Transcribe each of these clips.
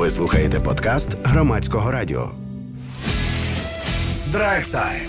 Ви слухаєте подкаст Громадського радіо. Драйв Тайм.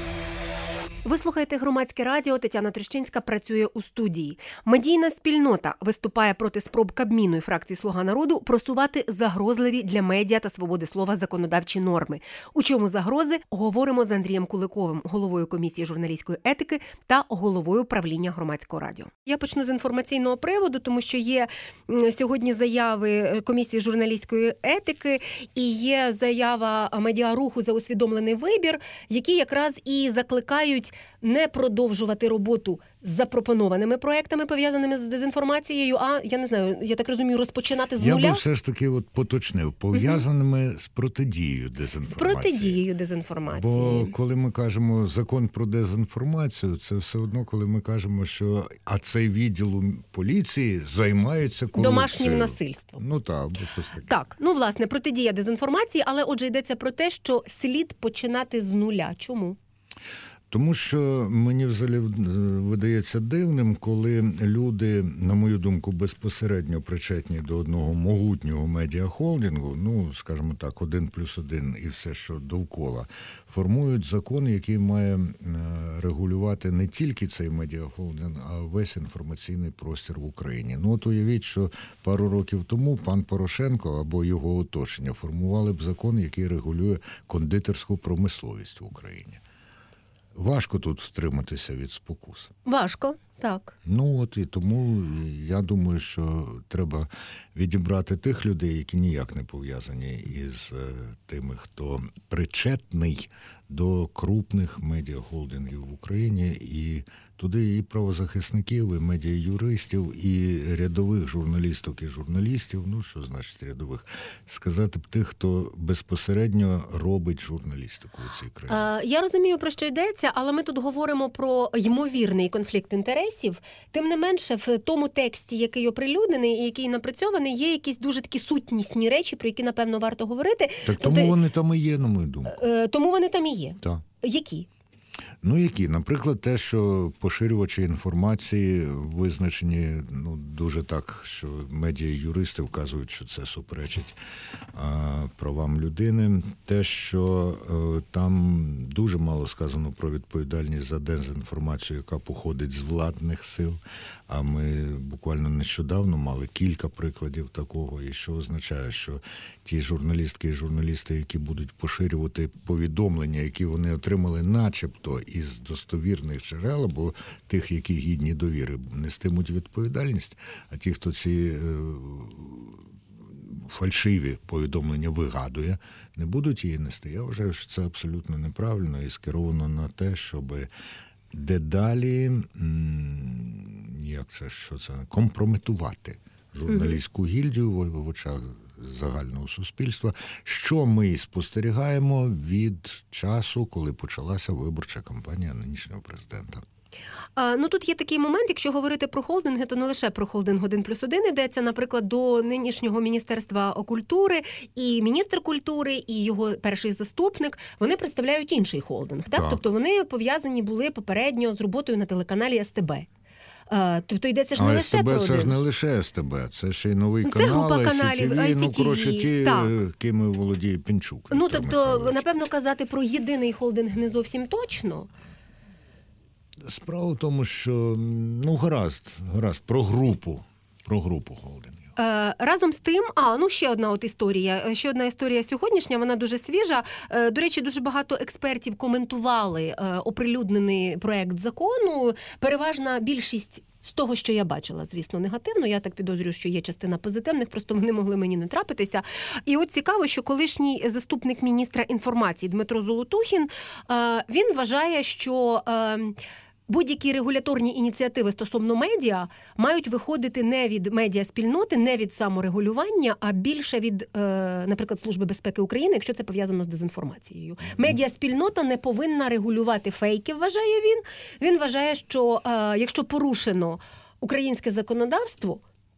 Ви слухаєте Громадське радіо, Тетяна Трещинська працює у студії. Медійна спільнота виступає проти спроб Кабміну і фракції «Слуга народу» просувати загрозливі для медіа та свободи слова законодавчі норми. У чому загрози? Говоримо з Андрієм Куликовим, головою комісії журналістської етики та головою правління Громадського радіо. Я почну з інформаційного приводу, тому що є сьогодні заяви комісії журналістської етики і є заява медіаруху за усвідомлений вибір, які якраз і закликають не продовжувати роботу з запропонованими проектами, пов'язаними з дезінформацією, а, я не знаю, я так розумію, розпочинати з нуля? Я би все ж таки поточнив, пов'язаними з протидією дезінформації. З протидією дезінформації. Бо коли ми кажемо закон про дезінформацію, це все одно, коли ми кажемо, що цей відділ поліції займається корупцією. Домашнім насильством. Ну так, або щось таке. Так, власне, протидія дезінформації, але отже йдеться про те, що слід починати з нуля. Чому? Тому що мені взагалі видається дивним, коли люди, на мою думку, безпосередньо причетні до одного могутнього медіахолдингу, скажімо так, 1+1 і все, що довкола, формують закон, який має регулювати не тільки цей медіахолдинг, а весь інформаційний простір в Україні. От уявіть, що пару років тому пан Порошенко або його оточення формували б закон, який регулює кондитерську промисловість в Україні. Важко тут втриматися від спокус. Важко, так. І тому я думаю, що треба відібрати тих людей, які ніяк не пов'язані із тими, хто причетний до крупних медіахолдингів в Україні, і туди і правозахисників, і медіаюристів, і рядових журналісток і журналістів, що значить рядових, сказати б тих, хто безпосередньо робить журналістику у цій країні. Я розумію, про що йдеться, але ми тут говоримо про ймовірний конфлікт інтересів. Тим не менше, в тому тексті, який оприлюднений і який напрацьований, є якісь дуже такі сутнісні речі, про які, напевно, варто говорити. Так тому вони там і є, на мою думку. Тому вони там і є. Так. Які? Які? Наприклад, те, що поширювачі інформації визначені дуже так, що медіа-юристи вказують, що це суперечить правам людини. Те, що там дуже мало сказано про відповідальність за дезінформацію, яка походить з владних сил, а ми буквально нещодавно мали кілька прикладів такого, і що означає, що ті журналістки і журналісти, які будуть поширювати повідомлення, які вони отримали начебто із достовірних джерел, або тих, які гідні довіри, нестимуть відповідальність, а ті, хто ці фальшиві повідомлення вигадує, не будуть її нести. Я вважаю, що це абсолютно неправильно і скеровано на те, щоб дедалі компрометувати журналістську гільдію в очах загального суспільства, що ми і спостерігаємо від часу, коли почалася виборча кампанія нинішнього президента. Тут є такий момент, якщо говорити про холдинги, то не лише про холдинг 1+1 йдеться, наприклад, до нинішнього Міністерства культури, і міністр культури, і його перший заступник, вони представляють інший холдинг. Так? Тобто вони пов'язані були попередньо з роботою на телеканалі СТБ. Тобто йдеться ж не лише СТБ, про один. Це ж не лише СТБ, це ще й новий канал, ICTV, ким володіє Пінчук. Тобто, напевно, казати про єдиний холдинг не зовсім точно. Справа в тому, що, гаразд, про групу холдингів. Разом з тим, ще одна історія сьогоднішня, вона дуже свіжа. До речі, дуже багато експертів коментували оприлюднений проект закону. Переважна більшість з того, що я бачила, звісно, негативно. Я так підозрюю, що є частина позитивних, просто вони могли мені не трапитися. І от цікаво, що колишній заступник міністра інформації Дмитро Золотухін, він вважає, що будь-які регуляторні ініціативи стосовно медіа мають виходити не від медіаспільноти, не від саморегулювання, а більше від, наприклад, Служби безпеки України, якщо це пов'язано з дезінформацією. Медіаспільнота не повинна регулювати фейки, вважає він. Він вважає, що якщо порушено українське законодавство,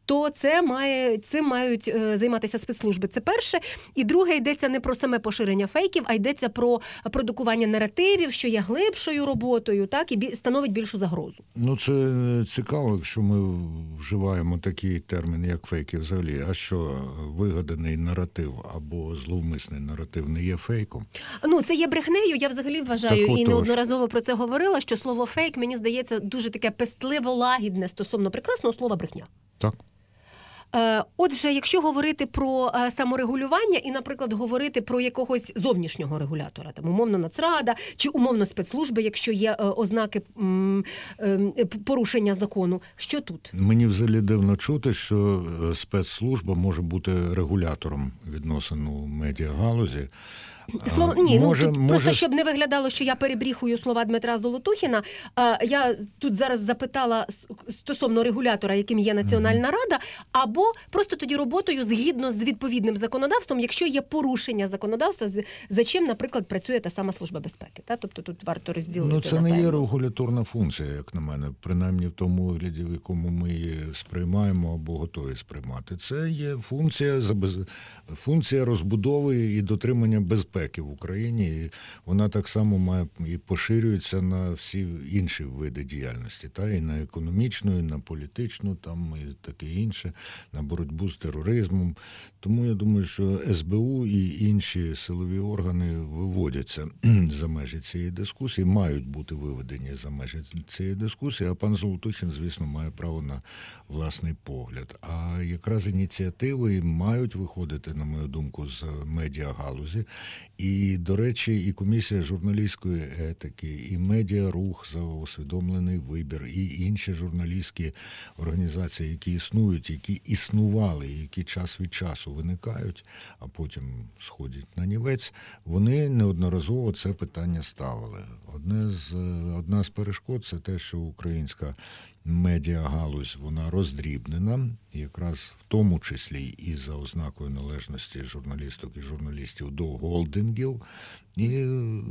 то цим мають займатися спецслужби. Це перше. І друге, йдеться не про саме поширення фейків, а йдеться про продукування наративів, що є глибшою роботою, так, і становить більшу загрозу. Ну, це цікаво, якщо ми вживаємо такий термін, як фейки взагалі. А що, вигаданий наратив або зловмисний наратив не є фейком? Ну, це є брехнею, я взагалі вважаю, Так, і неодноразово про це говорила, що слово «фейк», мені здається, дуже таке пестливо-лагідне стосовно прекрасного слова «брехня». Так. Отже, якщо говорити про саморегулювання і, наприклад, говорити про якогось зовнішнього регулятора, там, умовно Нацрада чи умовно спецслужби, якщо є ознаки порушення закону, що тут? Мені взагалі дивно чути, що спецслужба може бути регулятором відносин у медіагалузі. Просто щоб не виглядало, що я перебріхую слова Дмитра Золотухіна, я тут зараз запитала стосовно регулятора, яким є Національна Рада, або просто тоді роботою згідно з відповідним законодавством, якщо є порушення законодавства, за чим, наприклад, працює та сама Служба безпеки. Тобто тут варто розділити. Ну, це не є регуляторна функція, як на мене, принаймні в тому вигляді, в якому ми її сприймаємо або готові сприймати. Це є функція розбудови і дотримання безпеки в Україні, і вона так само має і поширюється на всі інші види діяльності, і на економічну, і на політичну, і таке інше, на боротьбу з тероризмом. Тому я думаю, що СБУ і інші силові органи виводяться за межі цієї дискусії, мають бути виведені за межі цієї дискусії, а пан Золотухін, звісно, має право на власний погляд. А якраз ініціативи мають виходити, на мою думку, з медіагалузі. І, до речі, і Комісія журналістської етики, і Медіарух за усвідомлений вибір, і інші журналістські організації, які існують, які існували, які час від часу виникають, а потім сходять на нівець, вони неодноразово це питання ставили. Одна з перешкод – це те, що українська медіагалузь, вона роздрібнена, якраз в тому числі і за ознакою належності журналісток і журналістів до голдингів, і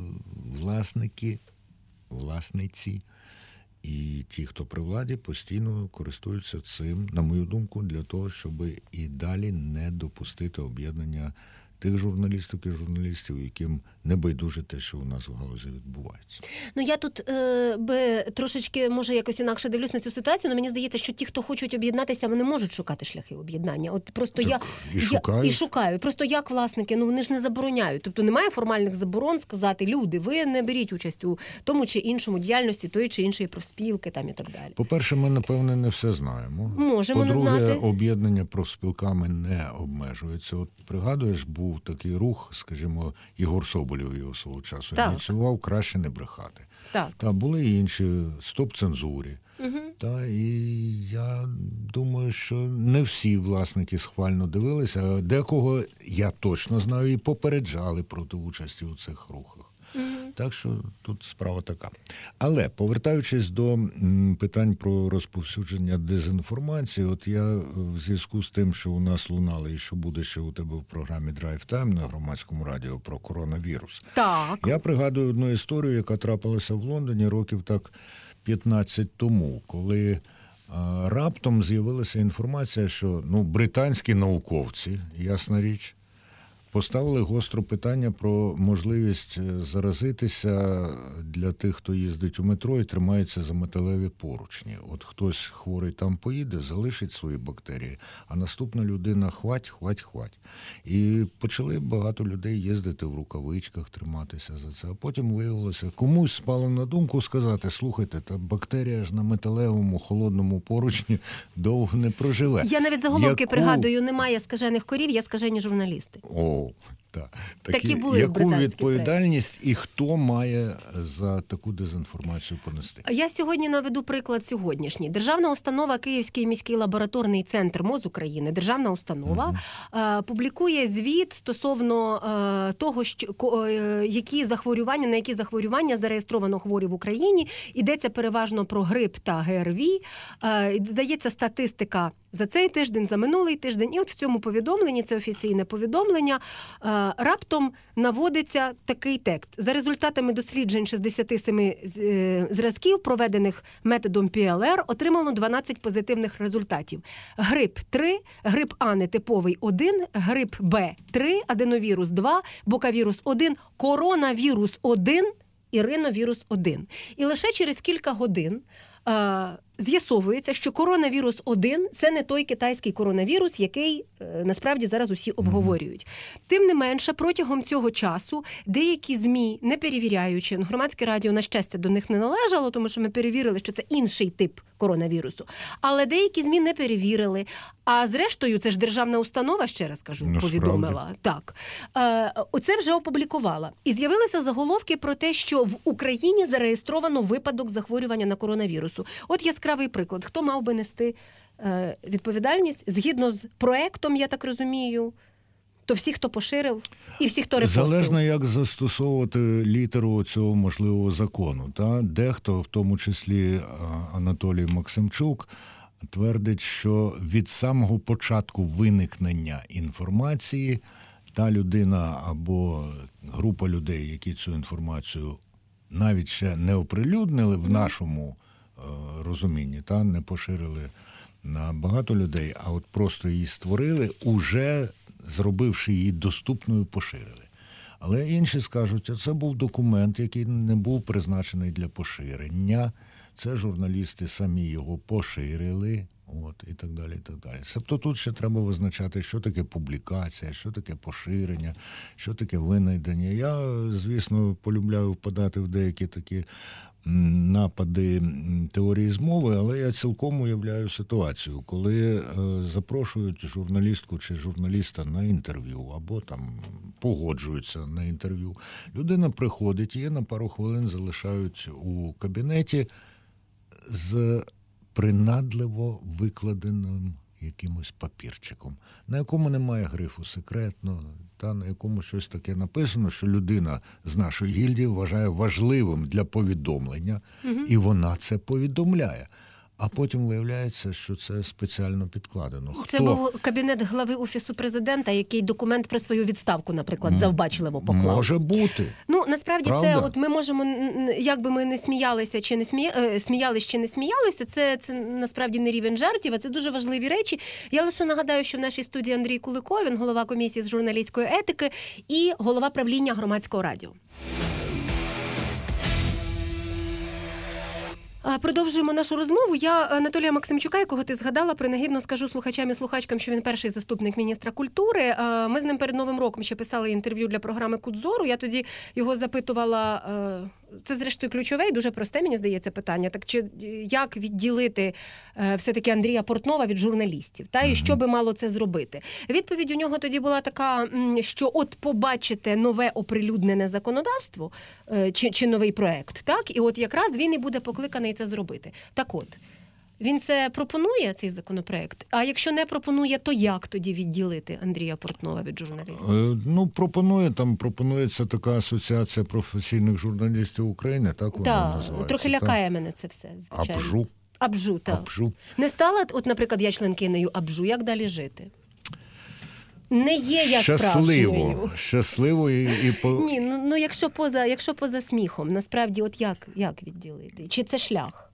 власниці і ті, хто при владі, постійно користуються цим, на мою думку, для того, щоб і далі не допустити об'єднання тих журналісток і журналістів, яким не байдуже те, що у нас в галузі відбувається. Ну, я тут би трошечки, може, якось інакше дивлюсь на цю ситуацію, але мені здається, що ті, хто хочуть об'єднатися, вони можуть шукати шляхи об'єднання. От просто і шукають. Просто як власники, вони ж не забороняють. Тобто немає формальних заборон сказати, люди, ви не беріть участь у тому чи іншому діяльності тої чи іншої профспілки і так далі. По-перше, ми, напевне, не все знаємо. Можемо не знати. По-друге, об'єднання профспілками не обмежується. От пригадуєш, був такий рух, скажімо, Єгор Соболєв його свого часу ініціював «Краще не брехати». Так. Були і інші «Стоп цензурі». Угу. І я думаю, що не всі власники схвально дивилися, а декого, я точно знаю, і попереджали проти участі у цих рухах. Так що тут справа така. Але, повертаючись до питань про розповсюдження дезінформації, от я в зв'язку з тим, що у нас лунали і що буде ще у тебе в програмі «Драйв Тайм» на Громадському радіо про коронавірус. Так. Я пригадую одну історію, яка трапилася в Лондоні років так 15 тому, коли раптом з'явилася інформація, що британські науковці, ясна річ, поставили гостро питання про можливість заразитися для тих, хто їздить у метро і тримається за металеві поручні. От хтось хворий там поїде, залишить свої бактерії, а наступна людина хвать. І почали багато людей їздити в рукавичках, триматися за це. А потім виявилося, комусь спало на думку сказати, слухайте, та бактерія ж на металевому холодному поручні довго не проживе. Я навіть заголовки пригадую, немає скажених корів, є скажені журналісти. Такі були яку відповідальність і хто має за таку дезінформацію понести? Я сьогодні наведу приклад сьогоднішній. Державна установа Київський міський лабораторний центр МОЗ України, державна установа, публікує звіт стосовно того, на які захворювання зареєстровано хворі в Україні. Йдеться переважно про грип та ГРВІ. Дається статистика за цей тиждень, за минулий тиждень. І от в цьому повідомленні, це офіційне повідомлення, раптом наводиться такий текст. За результатами досліджень 67 зразків, проведених методом ПЛР, отримано 12 позитивних результатів. Грип – 3, грип А нетиповий – 1, грип Б – 3, аденовірус – 2, бокавірус – 1, коронавірус – 1 і риновірус – 1. І лише через кілька годин з'ясовується, що коронавірус-1 – це не той китайський коронавірус, який насправді зараз усі обговорюють. Тим не менше, протягом цього часу деякі ЗМІ, не перевіряючи, громадське радіо, на щастя, до них не належало, тому що ми перевірили, що це інший тип коронавірусу. Але деякі ЗМІ не перевірили. А зрештою, це ж державна установа, ще раз кажу, повідомила. Так. Оце вже опублікувала. І з'явилися заголовки про те, що в Україні зареєстровано випадок захворювання на коронавірусу. От яскравий приклад. Хто мав би нести відповідальність? Згідно з проектом, я так розумію, то всі, хто поширив, і всі, хто репостив. Залежно, як застосовувати літеру цього можливого закону. Та? Дехто, в тому числі Анатолій Максимчук, твердить, що від самого початку виникнення інформації та людина або група людей, які цю інформацію навіть ще не оприлюднили в нашому розумінні, та не поширили на багато людей, а от просто її створили, уже зробивши її доступною, поширили. Але інші скажуть, а це був документ, який не був призначений для поширення. Це журналісти самі його поширили, і так далі, і так далі. Тобто тут ще треба визначати, що таке публікація, що таке поширення, що таке винайдення. Я, звісно, полюбляю впадати в деякі такі напади теорії змови, але я цілком уявляю ситуацію, коли запрошують журналістку чи журналіста на інтерв'ю, або там погоджуються на інтерв'ю. Людина приходить, її на пару хвилин залишають у кабінеті з принадливо викладеним якимось папірчиком, на якому немає грифу «секретно», та на якому щось таке написано, що людина з нашої гільдії вважає важливим для повідомлення, і вона це повідомляє. А потім виявляється, що це спеціально підкладено. Це був кабінет глави Офісу Президента, який документ про свою відставку, наприклад, завбачливо поклав. Може бути. Насправді, правда? Це от ми можемо, як би ми не сміялися чи не сміялися чи не сміялися, це насправді не рівень жартів, а це дуже важливі речі. Я лише нагадаю, що в нашій студії Андрій Куликов, він голова комісії з журналістської етики і голова правління Громадського радіо. Продовжуємо нашу розмову. Я Анатолія Максимчука, якого ти згадала, принагідно скажу слухачам і слухачкам, що він перший заступник міністра культури. Ми з ним перед Новим роком ще писали інтерв'ю для програми «Кут зору». Я тоді його запитувала, це зрештою ключове і дуже просте, мені здається, питання. Так як відділити все-таки Андрія Портнова від журналістів? Та, і що би мало це зробити? Відповідь у нього тоді була така, що от побачите нове оприлюднене законодавство чи новий проект, так? І от якраз він і буде покликаний це зробити. Так от, він це пропонує, цей законопроект? А якщо не пропонує, то як тоді відділити Андрія Портнова від журналістів? Пропонується така асоціація професійних журналістів України, так вона називається. Трохи лякає мене це все, звичайно. Абжу, так. Абжу. Не стала, от, наприклад, я членкинею Абжу, як далі жити? Не є я справжньою. Щасливо і Ні, якщо поза сміхом, насправді, от як відділити? Чи це шлях?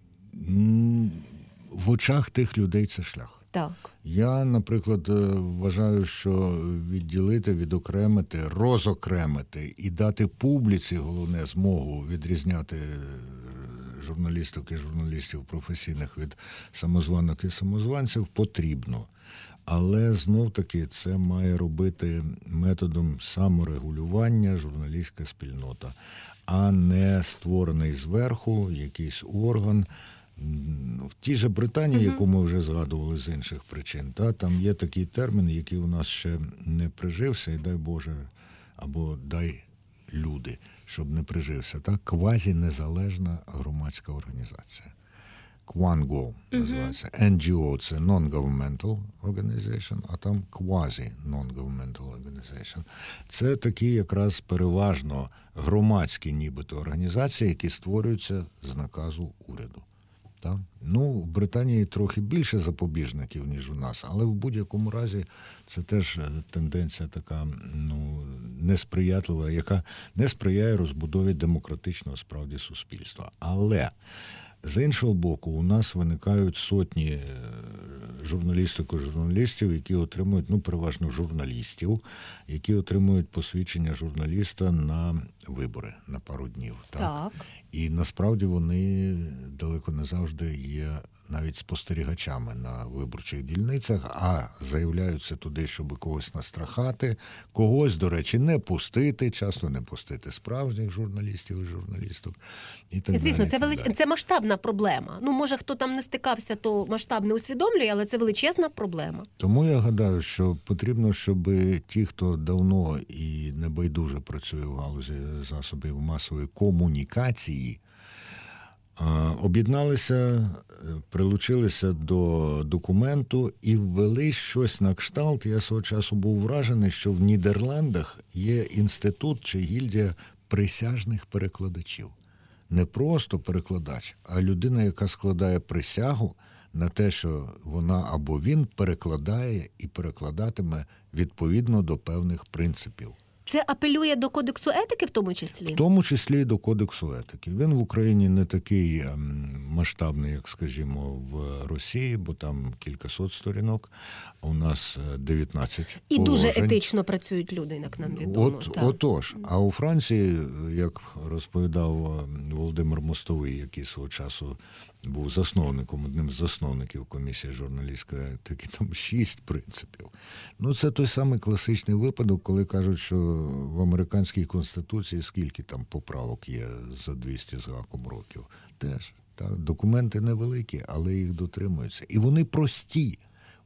В очах тих людей це шлях. Так. Я, наприклад, вважаю, що відділити, відокремити, розокремити і дати публіці, головне, змогу відрізняти журналісток і журналістів професійних від самозванок і самозванців потрібно. Але знов-таки це має робити методом саморегулювання журналістська спільнота, а не створений зверху якийсь орган. В тій же Британії, яку ми вже згадували з інших причин, там є такий термін, який у нас ще не прижився, і дай Боже, або дай люди, щоб не прижився. Квазінезалежна громадська організація. QANGO називається. NGO – це Non-Governmental Organization, а там Quasi-Non-Governmental Organization. Це такі якраз переважно громадські нібито організації, які створюються з наказу уряду. Так? В Британії трохи більше запобіжників, ніж у нас, але в будь-якому разі це теж тенденція така, несприятлива, яка не сприяє розбудові демократичного справді суспільства. Але з іншого боку, у нас виникають сотні журналістів, які отримують, переважно журналістів, які отримують посвідчення журналіста на вибори на пару днів. Так? І насправді вони далеко не завжди є навіть спостерігачами на виборчих дільницях, а заявляються туди, щоб когось настрахати, когось, до речі, не пустити, часто не пустити справжніх журналістів і журналісток. І так звісно, далі, це масштабна проблема. Може, хто там не стикався, то масштаб не усвідомлює, але це величезна проблема. Тому я гадаю, що потрібно, щоб ті, хто давно і небайдуже працює в галузі засобів масової комунікації, об'єдналися, прилучилися до документу і ввели щось на кшталт. Я свого часу був вражений, що в Нідерландах є інститут чи гільдія присяжних перекладачів. Не просто перекладач, а людина, яка складає присягу на те, що вона або він перекладає і перекладатиме відповідно до певних принципів. Це апелює до кодексу етики в тому числі? В тому числі і до кодексу етики. Він в Україні не такий масштабний, як, скажімо, в Росії, бо там кількасот сторінок, а у нас 19 І положень. дуже етично працюють люди, як нам відомо. Отож. А у Франції, як розповідав Володимир Мостовий, який свого часу був засновником, одним з засновників комісії журналістської етики, там 6 принципів. Це той самий класичний випадок, коли кажуть, що в американській конституції скільки там поправок є за 200 з гаком років. Теж. Так? Документи невеликі, але їх дотримуються. І вони прості.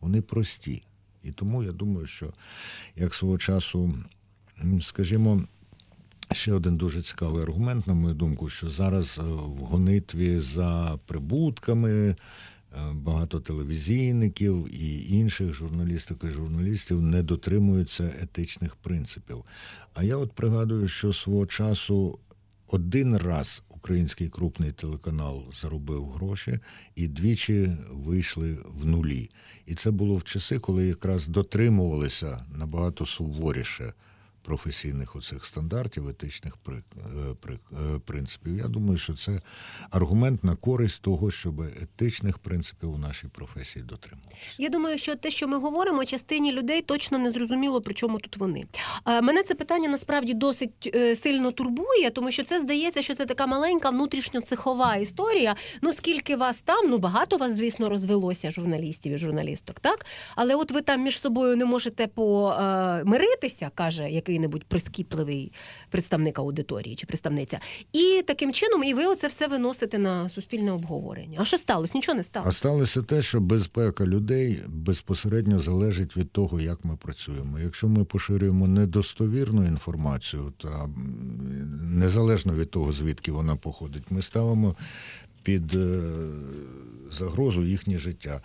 І тому я думаю, що як свого часу, скажімо, ще один дуже цікавий аргумент, на мою думку, що зараз в гонитві за прибутками багато телевізійників і інших журналісток і журналістів не дотримуються етичних принципів. А я пригадую, що свого часу один раз український крупний телеканал заробив гроші і двічі вийшли в нулі. І це було в часи, коли якраз дотримувалися набагато суворіше професійних оцих стандартів, етичних принципів. Я думаю, що це аргумент на користь того, щоб етичних принципів у нашій професії дотримувалися. Я думаю, що те, що ми говоримо, частині людей точно не зрозуміло, при чому тут вони. Мене це питання насправді досить сильно турбує, тому що це здається, що це така маленька внутрішньоцехова історія. Скільки вас там, багато вас, звісно, розвелося, журналістів і журналісток, так? Але от ви там між собою не можете помиритися, каже який-небудь прискіпливий представник аудиторії чи представниця. І таким чином і ви оце все виносите на суспільне обговорення. А що сталося? Нічого не сталося. А сталося те, що безпека людей безпосередньо залежить від того, як ми працюємо. Якщо ми поширюємо недостовірну інформацію, та незалежно від того, звідки вона походить, ми ставимо під загрозу їхнє життя.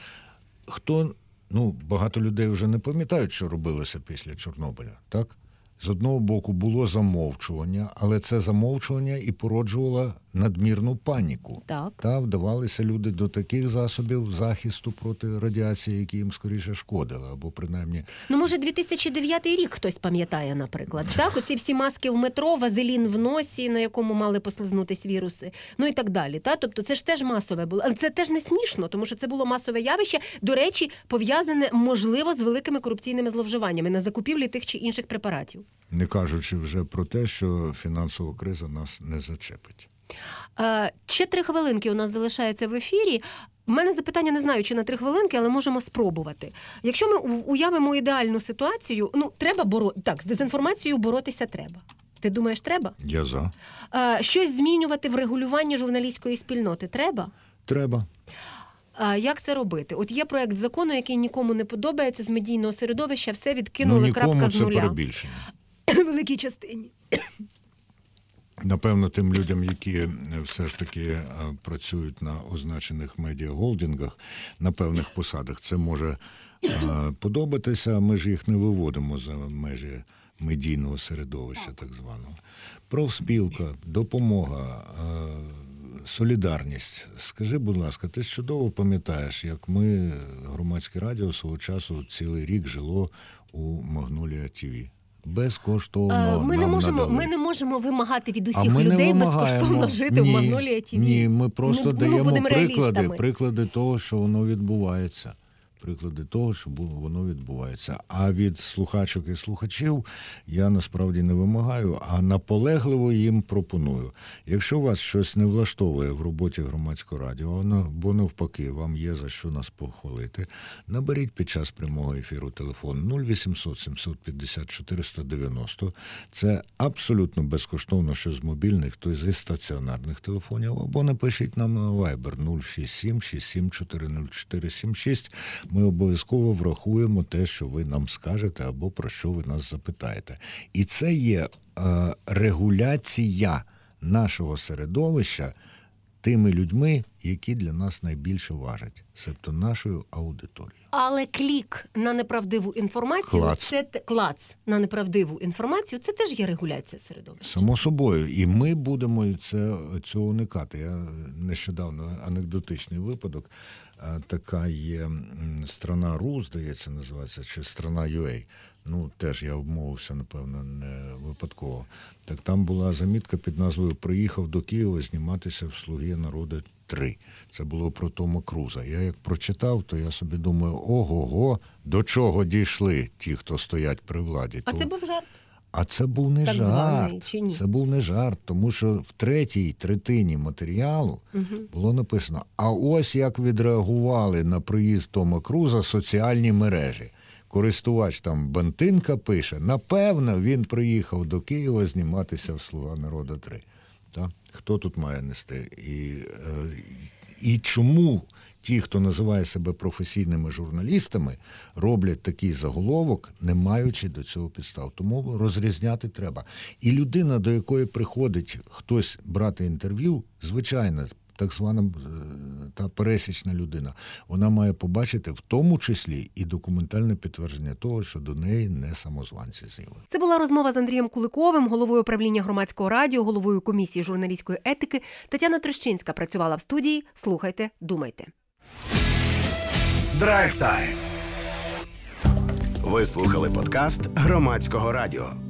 Багато людей вже не пам'ятають, що робилося після Чорнобиля, так? З одного боку було замовчування, але це замовчування і породжувало надмірну паніку. Так. Вдавалися люди до таких засобів захисту проти радіації, які їм скоріше шкодили, або принаймні... Може 2009 рік хтось пам'ятає, наприклад. Так? Оці всі маски в метро, вазелін в носі, на якому мали послизнутись віруси, і так далі. Тобто це ж теж масове було. Але це теж не смішно, тому що це було масове явище, до речі, пов'язане, можливо, з великими корупційними зловживаннями на закупівлі тих чи інших препаратів. Не кажучи вже про те, що фінансова криза нас не зачепить. Ще 3 хвилинки у нас залишається в ефірі. У мене запитання, не знаю, чи на 3 хвилинки, але можемо спробувати. Якщо ми уявимо ідеальну ситуацію, треба з дезінформацією боротися треба. Ти думаєш, треба? Я за. Щось змінювати в регулюванні журналістської спільноти треба? Треба. Як це робити? От є проект закону, який нікому не подобається, з медійного середовища, все відкинули, крапка з нуля. Нікому це перебільшення. Великій частині. Напевно, тим людям, які все ж таки працюють на означених медіаголдингах, на певних посадах, це може подобатися, ми ж їх не виводимо за межі медійного середовища, так званого. Профспілка, допомога, солідарність. Скажи, будь ласка, ти чудово пам'ятаєш, як ми, Громадське радіо, свого часу цілий рік жило у Магнолія ТВ. безкоштовно Ми нам не надали. можемо вимагати від А усіх ми не людей вимагаємо. безкоштовно жити в Магнолія ТВ. Ні, ми просто даємо будемо реалістами. приклади того, що воно відбувається. Приклади того, що воно відбувається. А від слухачок і слухачів я насправді не вимагаю, а наполегливо їм пропоную. Якщо вас щось не влаштовує в роботі громадського радіо, бо навпаки, вам є за що нас похвалити, наберіть під час прямого ефіру телефон 0800 750 490. Це абсолютно безкоштовно, що з мобільних, то й зі стаціонарних телефонів, або напишіть нам на Viber 067 67 404 76. Ми обов'язково врахуємо те, що ви нам скажете або про що ви нас запитаєте. І це є регуляція нашого середовища тими людьми, які для нас найбільше важать, себто нашою аудиторією. Але клік на неправдиву інформацію, клац на неправдиву інформацію, це теж є регуляція середовища. Само собою. І ми будемо цього уникати. Я нещодавно анекдотичний випадок. Така є «Страна.ру», здається, називається, чи «Страна.ua». Ну, теж я обмовився, напевно, не випадково. Так там була замітка під назвою «Приїхав до Києва зніматися в «Слуги народу 3». Це було про Тома Круза. Я як прочитав, то я собі думаю, ого-го, до чого дійшли ті, хто стоять при владі. А це був жарт? А це був не так жарт. званий, чи ні? Це був не жарт, тому що в третій третині матеріалу було написано, а ось як відреагували на приїзд Тома Круза соціальні мережі. Користувач там Бантинка пише, напевно, він приїхав до Києва зніматися в «Слуга народу 3». Так? Хто тут має нести? І чому ті, хто називає себе професійними журналістами, роблять такий заголовок, не маючи до цього підстав. Тому розрізняти треба. І людина, до якої приходить хтось брати інтерв'ю, звичайно, так звана та пересічна людина, вона має побачити в тому числі і документальне підтвердження того, що до неї не самозванці з'явили. Це була розмова з Андрієм Куликовим, головою управління громадського радіо, головою комісії журналістської етики. Тетяна Трещинська працювала в студії. Слухайте, думайте. Драйв-тайм. Ви слухали подкаст Громадського радіо.